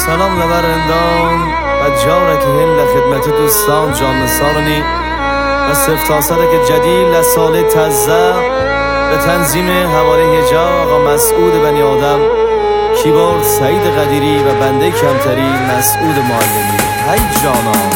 سلام لبرندان و جاره که هل خدمت دوستان جان سارنی و سفتاسر که جدید لسال تزه به تنظیم حواله هجا آقا مسعود بنی آدم، کیبورد سعید قدیری و بنده کمتری مسعود معلمی. هی جانا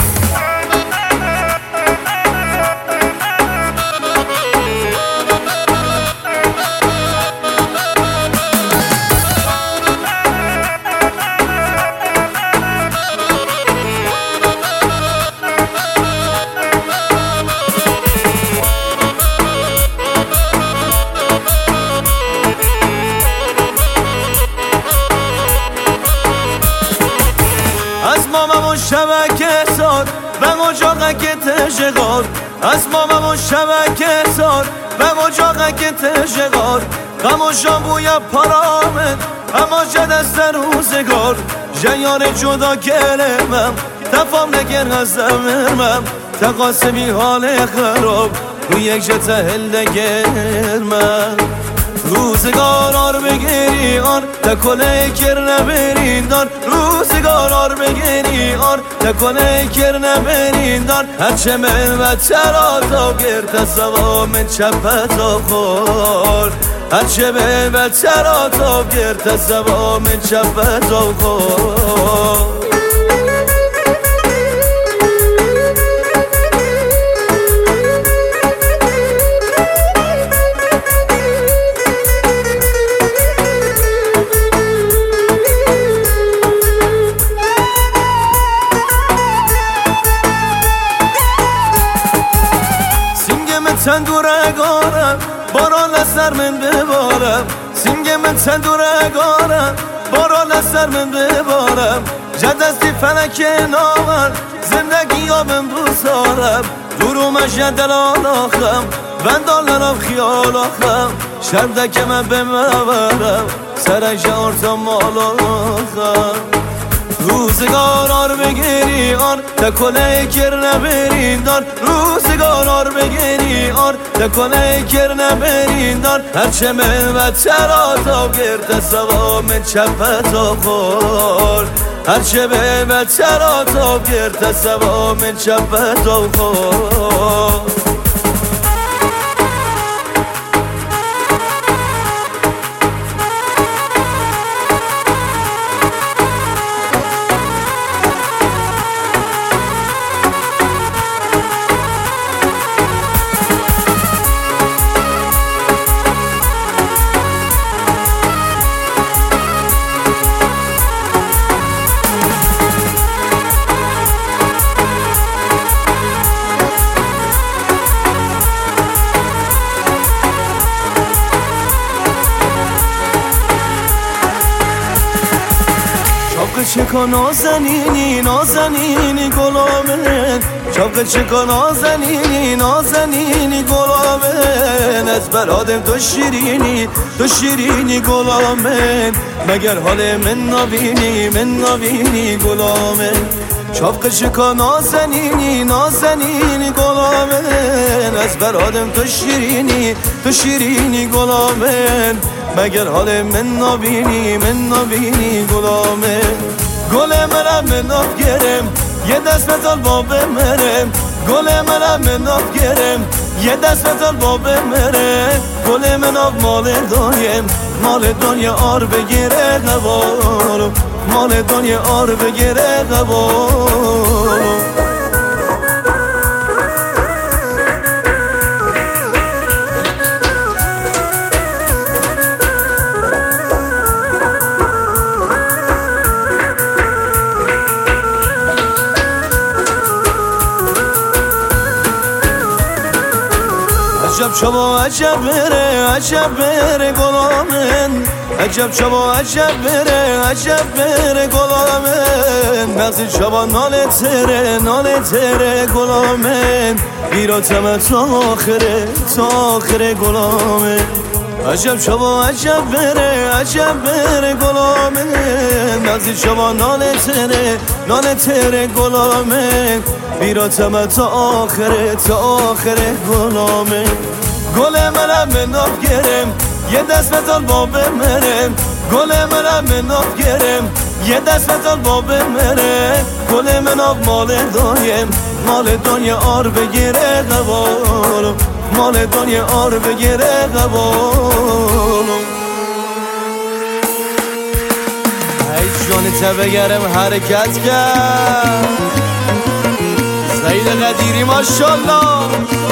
از مامم و شبکه سار و مجاقه که تشغار، از مامم و شبکه سار و مجاقه که تشغار، غم و شامبوی پرامه اما جدست روزگار، جیار جدا کلمم تفام نگر از زمرمم، تقاسمی حال خراب رو یک جت هل گرمم، روزگار آر بگیری آر تکله کر نبرین دار، روزگار آر بگیری آر تکله کر نبرین دار، هرچه من و چراتا گرد سوا من چپتا خور، هرچه من و چراتا گرد سوا من چپتا خور. تندوره گارم بارا لسر من ببارم، سینگ من تندوره گارم بارا لسر من ببارم، جدستی فلک ناور زندگی ها من بسارم، دروم جدل آلاخم وندالنم خیال آخم، شرده من بمورم سرش آرتا مال آخم، روزگار آر بگیری آر تکله کر نبرین دار، روزگار آر بگیری آر تکله کر نبرین دار، هرچه من و چراتا گرد سوا من چپتا خور، هرچه من و چراتا گرد سوا من چپتا خور. چکا نازنینی نازنینی گلامن، چاق چکا نازنینی نازنینی گلامن، از برادم تو شیرینی تو شیرینی گلامن، مگر حال من نبینی من نبینی گلامن، چاق چکا نازنینی نازنینی گلامن، از برادم تو شیرینی تو شیرینی گلامن، مگر حال من نبینی من نبینی گلامن، گل منم من ناف گرم یه دست بزال با بمرم، گل منم من ناف گرم یه دست بزال با بمرم، گل منم مال دنیم مال دنیا آر بگیره قبارم، مال دنیا آر بگیره قبارم. عجب شبا عجب بره گلامن، عجب شبا عجب بره گلامن، مغزی شبا ناله تره گلامن، بیراتم تا آخره گلامن، عجب شبا عجب بره گلامن، مغزی شبا ناله تره گلامن، بیراتم تا آخره گلامن، گل منم من ناف گرم یه دست بزال با بمرم، گل منم من ناف گرم یه دست با بمره گل من آب مال دایم مال دنیا آر بگیره قبالم مال دنیا آر بگیره قبالم ای جان تبگرم حرکت کرد سعید قدیری ماشالله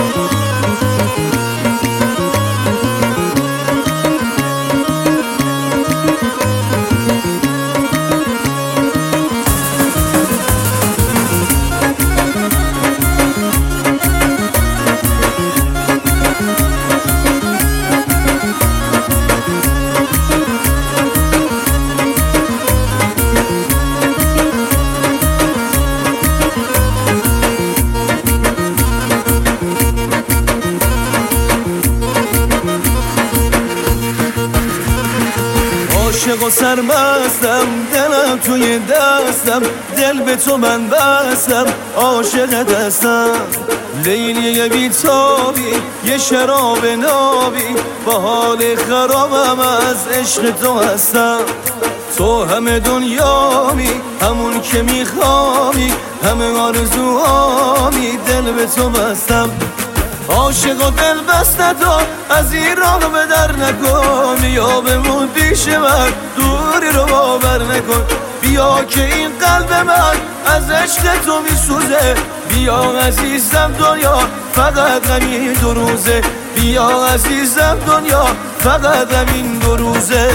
عاشق و سرمستم دلم توی دستم دل به تو من بستم عاشق دستم لیلی بیتابی یه شراب نابی با حال خرابم از عشق تو هستم تو همه دنیامی همون که میخوامی همه آرزوهامی دل به تو بستم عاشق و دل بسته تو از ایران به در نکن بیا بمون پیش من دوری رو باور نکن بیا که این قلب من از عشق تو میسوزه بیا عزیزم دنیا فقط همین 2 روزه بیا عزیزم دنیا فقط همین 2 روزه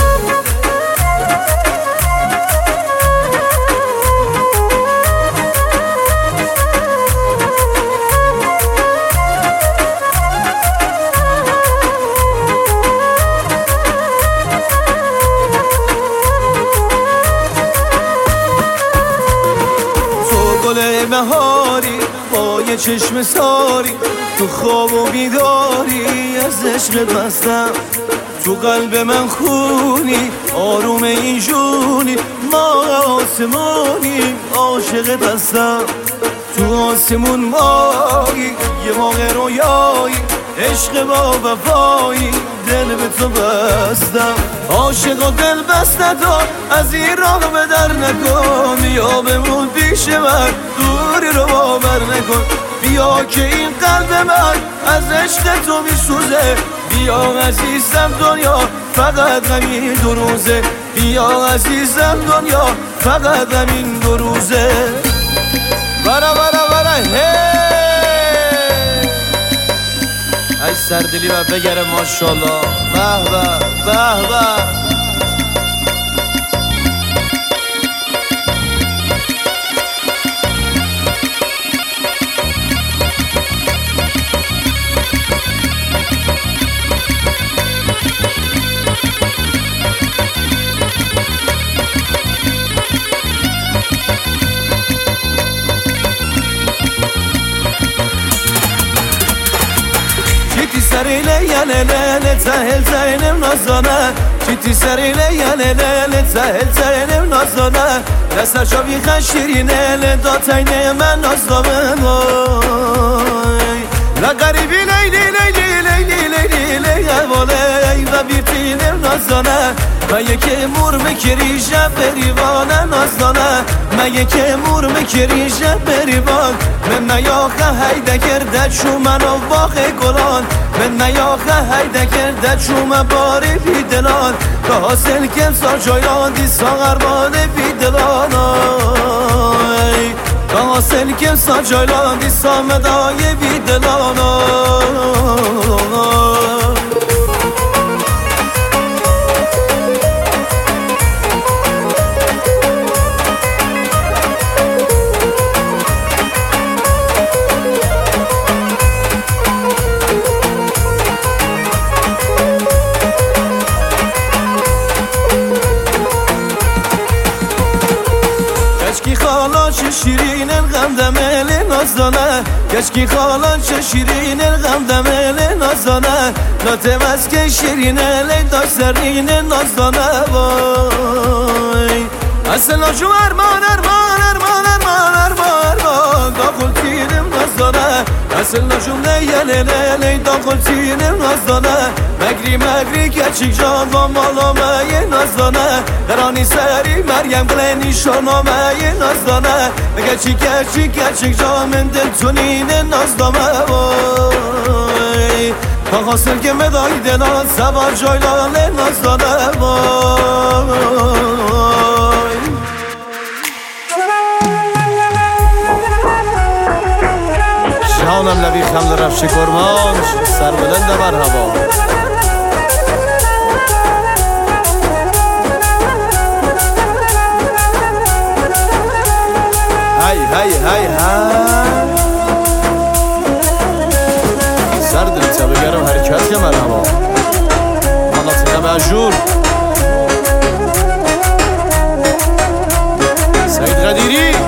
بهاری با یه چشم ساری تو خواب و بیداری از عشق بستم تو قلب من خونی آروم این جونی ما آسمونی عاشق بستم تو آسمون مایی یه موقع رویایی عشق با وفایی دل به تو بستم عاشق و دل بسته تو از این راه به در نکن بیا بمون پیش من دوری رو باور نکن بیا که این قلب من از عشق تو میسوزه بیا عزیزم دنیا فقط همین 2 روزه بیا عزیزم دنیا فقط همین 2 روزه برا برا برا هی ای سردلی و بگره ماشالله به به به به سریله یا لیله تهل زینم نازانه چیتی سریله یا لیله تهل زینم نازانه دستر شابی خشیرینه لداتینه من نازدامن لا قریبی لیلی لیلی لیلی لیلی لیلی والی و بیرتینم نازانه مگه که مور مکری شب بریوانه نازدانه مگه که مور مکری شب بریوان من نیاخه هیده کرده شو منو باخ گلان من نیاخه هیده کرده شو من باری بی دلان که حاصل کم سا جایان دی ساغربانه بی دلان که حاصل کم سا جایان دی سامدای بی دلان کشکی خالان چه شیرین غم دمل نازدانه کشکی خالان چه شیرین غم دمل نازدانه ناتمز که شیرینه لیداش سرین نازدانه وای اصلا جو ارمان ارمان ارمان ارمان ارمان ارمان داخل تیرم نازدانه اصلا جو لیه لیه لیه داخل تیرم نازدانه مگری کچیک جان با مالامه یه نازدانه درانی سری مریم گلنی شانامه یه نازدانه مگه کچیک جان من دل تونینه نازدامه وای تا خواستم که مدای دلان سوار جایلانه نازدانه وای جانم لبی خمد رفش کرمان سر بلند بر هوا هی سر دلتا بگرم حرکت که من هوا مناطق مجور سعید قدیری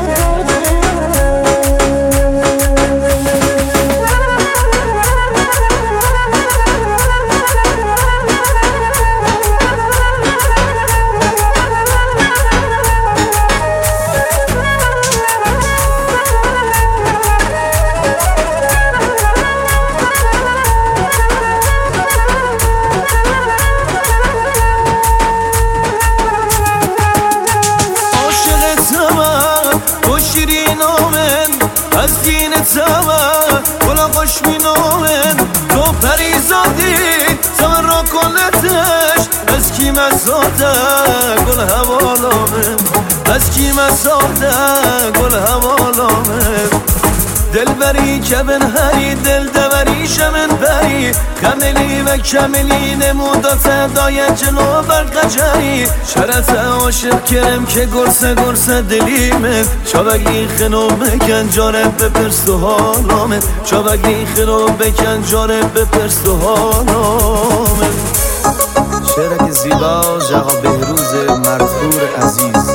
از دین تمام بلا خوش مینامن تو پریزادی زمن را کلتش از کی مساده گل حوالامن از کی مساده گل حوالامن دل بری که بن هری دل دوری شمن بری کملی و کملی نمودات دای جلو برقجری شرط عاشق کرم که گرسه دلیمت چابگی خنو بکن جاره بپرس و حالامت چابگی خنو بکن جاره بپرس و حالامت شعرک زیبا جغا بهروز مرتور عزیز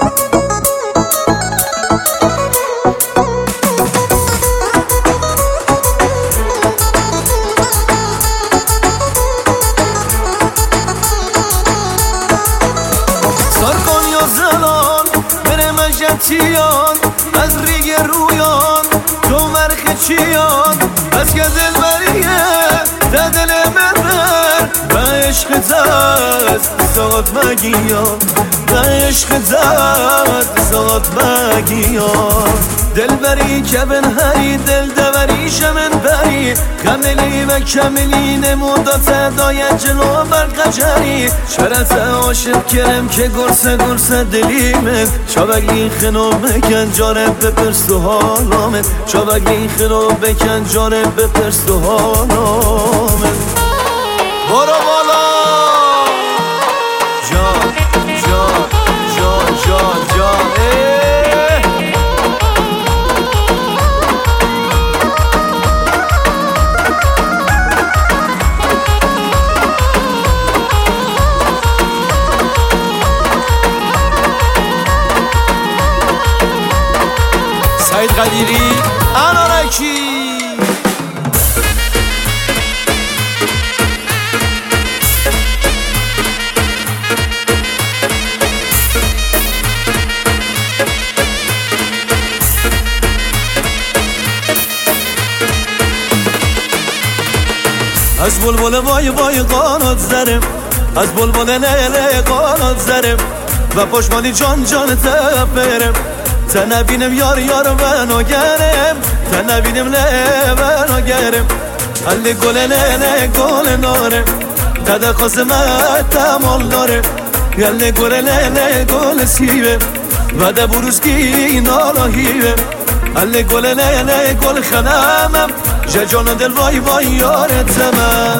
تیان از ریگ رویان تو مرخ چیان از که دل بریه ده دل من بر و عشق دست زاد مگیان و عشق دست زاد مگیان دل بری که بن هری دل دوری شمن بری کملی و کملی نمودات دای جلو برقجری شرط عاشق کرم که گرسه دلیمت چابگی خنو بکن جاره بپرس و حالامت چابگی خنو بکن جاره بپرس و حالامت برو بالا جان سعید قدیری انارکی از بلبل وای قانات زرم از بلبل لیل قانات زرم و پشمانی جان تپرم تا نبینم یار منو گرم تا نبینم منو گرم علی گل نارم تا ده خواستمت تمال دارم علی گل سیبم و ده بروزگی نالا هیبم علی گل خنمم جان دل وای یارتمم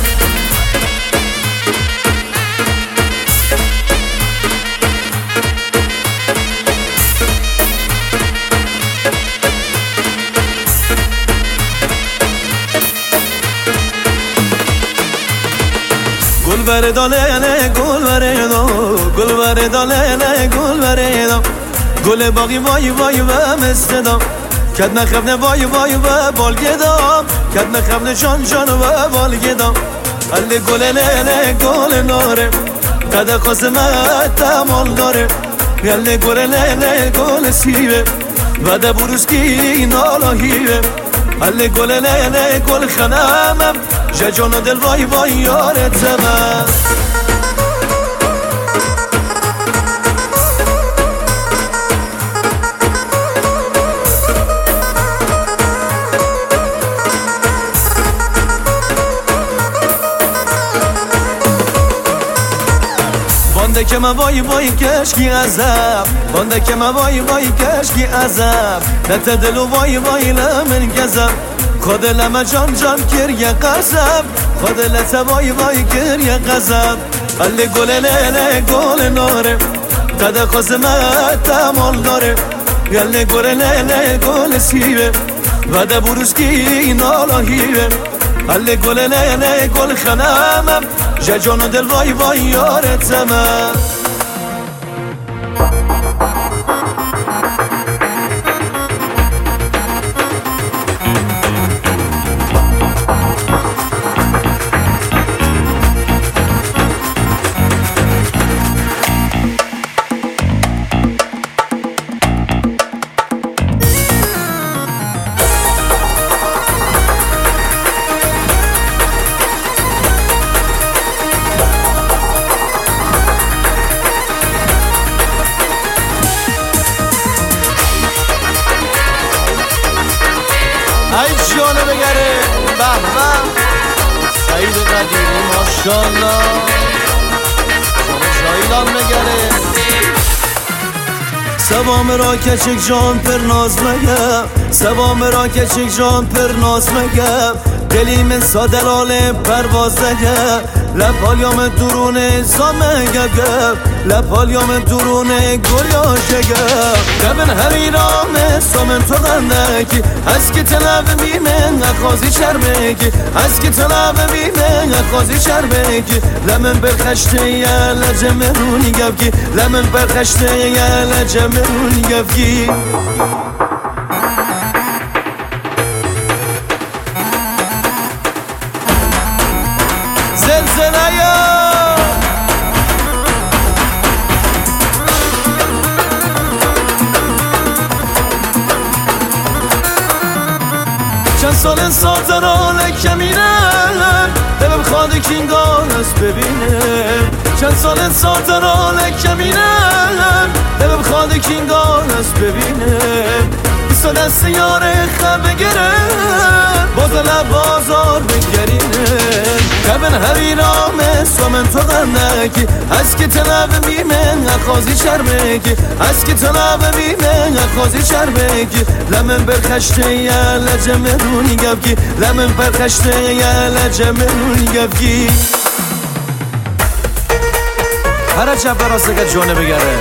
گل بردانه گل باقی وای و مستدام کد نخبنه وای و بالگدام کد نخبنه جان و بالگدام علی گل ناره قد خواستمت تمال داره علی گل سیبه و ده بروزگی نالا هیبه هل گل لیل گل خنمم جان و دل وای وای یارتمم بانده که من وای وای کشکی عذاب بانده که من وای وای کشکی عذاب نت دلو وای وای لمن گذب خود لما جان جان کریه قذب خود لت وای وای کریه قذب علی گل لیل گل ناره قد قسمت تمال داره علی گل لیل گل سیبه بعد بروسکی نالاهیه علی گل لیل گل خنمم جان و دل وای وای یارتمم ای جانه بگره به به سعید قدیری ماشالله جانه شایلان بگره سوام را کچک جان پر ناز مگم سوام را کچک جان پر ناز مگم دلی من سادلال پرواز نگم لپالیام درونه سامه گگم لپالیام درونه گریا شگم دبن همیرام سامن تو غندکی از که تلاب میمن اخوازی شرمکی از که تلاب میمن اخوازی شرمکی لمن برخشته یا لجم رونی گفکی لمن برخشته یا لجم رونی گفکی زلزله یا چند سال ساتران کمینم دلم خواد کینگان است ببینم چند سال ساتران کمینم دلم خواد کینگان است ببینم بیست دست یاره خب بگرم باز بازار بگرینم کبن هریرام سومن تو غندکی از که تلاب میمن اخوازی شرمکی از که تلاب میمن اخوازی شرمکی لمن برخشته یا لجم رونی گفکی لمن برخشته یا لجم رونی گفکی هر چه براسه که جانه بگره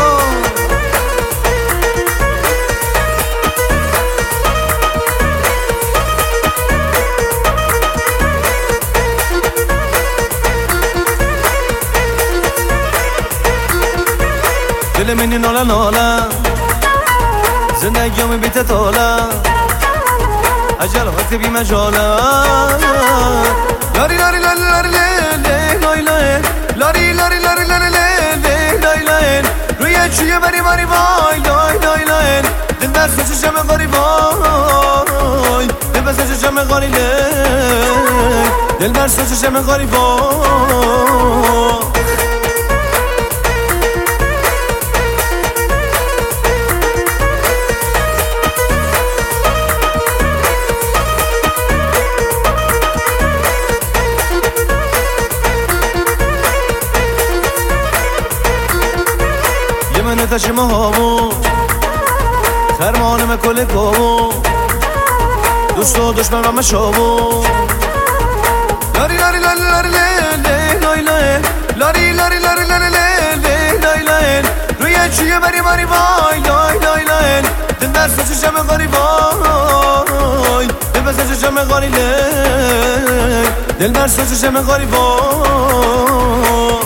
دل منی نالا نالا زندگیام بیت تالا عجل وقت بی مجالا لاری لاری لاری لاری لاری لاری لاری لاری لاری لاری لاری لاری روی چیه بری بری وای لای لای لای دل بر سوچشم غاری وای دل بر سوچشم غاری لای دل بر سوچشم غاری وای من تشم هامو خرمانم کل کامو دوست و دشمن و مشامو لاری لاری لاری لاری لاری لاری لاری لاری لاری لاری لاری لاری روی چیه بری بری وای لای لای لای دل بر سوچشم غاری وای دل بر سوچشم غاری لای دل بر سوچشم غاری وای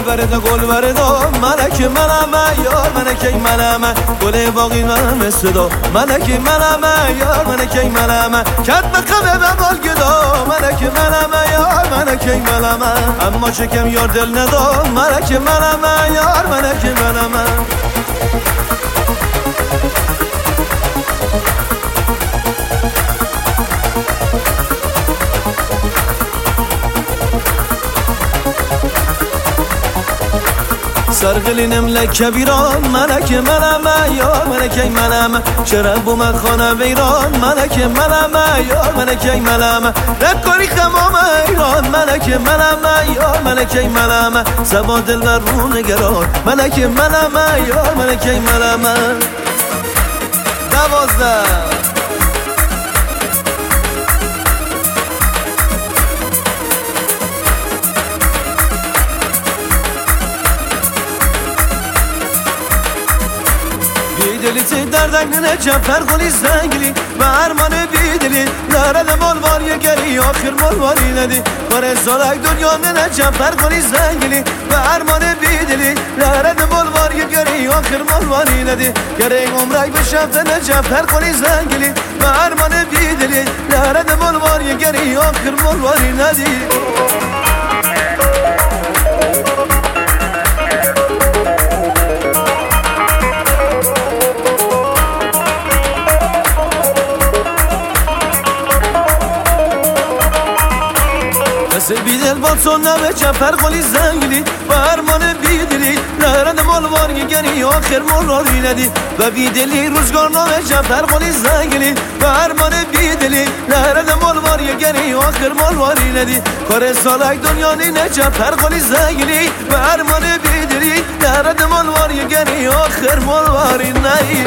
گل بردا ملک منم یار ملک منم گل باقی منم صدا ملک منم یار ملک منم کت بخمه به بال گدا ملک منم یار ملک منم اما شکم یار دل ندا ملک منم یار ملک منم سرقلینم لکبیران ملک منم یار ملک منم شرب و مخانه ویران ملک منم یار ملک منم نکاری خمام ایران ملک منم یار ملک منم سبا دل بر رو نگران ملک منم یار ملک منم 12 بیدلی دردن نجم پرگولی زنگلی و ارمان بیدلی لرد مال واری گری آخر مال واری ندی باره سالک دنیا نجم پرگولی زنگلی و ارمان بیدلی لرد مال واری گری آخر مال واری ندی گره عمرک بشفت نجم پرگولی زنگلی و ارمان بیدلی لرد مال واری گری آخر مال واری ندی بیدل با تو نمه چپر قولی زنگلی و ارمان بیدلی لرد مالواری گری آخر مالواری ندی و بیدلی روزگار نامه چپر قولی زنگلی و ارمان بیدلی لرد مالواری گری آخر مالواری ندی کار سالک دنیا نینه چپر قولی زنگلی و ارمان بیدلی لرد مالواری گری آخر مالواری ندی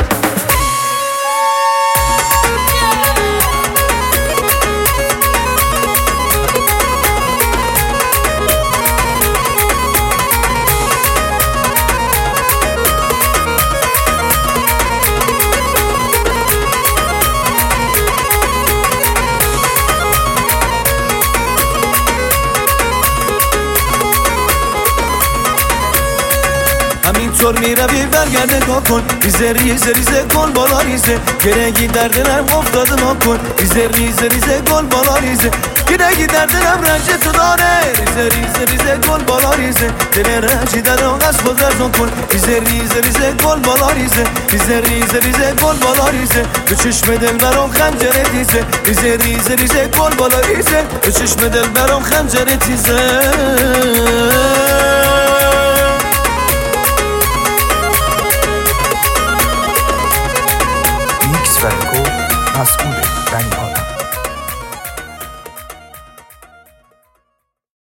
همینطور میروی برگرد نگاه کن ریزه ریزه ریزه گل بالا ریزه گرگی در دلم افتاده ما کن ریزه ریزه ریزه گل بالا ریزه گرگی در دلم رنج تو داره ریزه ریزه ریزه گل بالا ریزه دل رنجی در آن از خود رزون کن ریزه ریزه ریزه گل بالا ریزه ریزه ریزه ریزه گل بالا ریزه تو چشم دل برام خنجر تیزه ریزه ریزه ریزه گل بالا ریزه تو چشم دل برام خنجر تیزه مسئول